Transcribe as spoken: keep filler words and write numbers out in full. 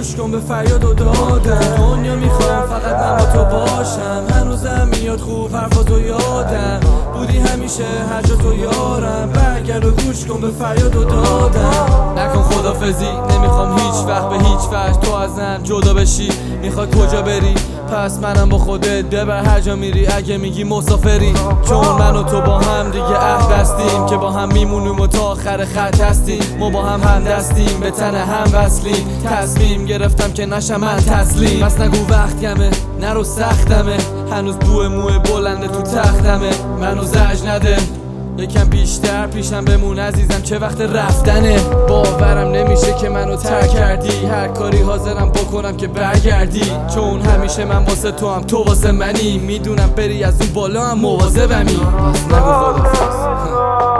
گوش کن به فریاد و دادم. دنیا میخوام فقط من با تو باشم، هنوزم میاد خوب حرفاتو یادم. بودی همیشه هر جا تو یارم، برگرد و گوش کن به فریاد و دادم. نکن خدافزی، نمیخوام هیچ وقت به هیچ وجه تو ازم جدا بشی. میخوای کجا بری؟ پس منم با خودت ببر هر جا میری اگه میگی مسافری. چون من و تو با هم دیگه عهد هستیم که با هم میمونیم و تا آخر خط هستیم. ما با هم هم دستیم، به تن هم وصلیم. تصمیم گرفتم که نشم من تسلیم. بس نگو وقت کمه، نرو سختمه، هنوز بوه موه بلنده تو تختمه. منو زج نده، یکم بیشتر پیشم بمون عزیزم، چه وقت رفتنه. باورم نمیشه که منو ترک کردی، هر کاری حاضرم بکنم که برگردی. چون همیشه من واسه تو هم تو واسه منی، میدونم بری از اون بالا هم مواظبمی. پس نگو خدافظ.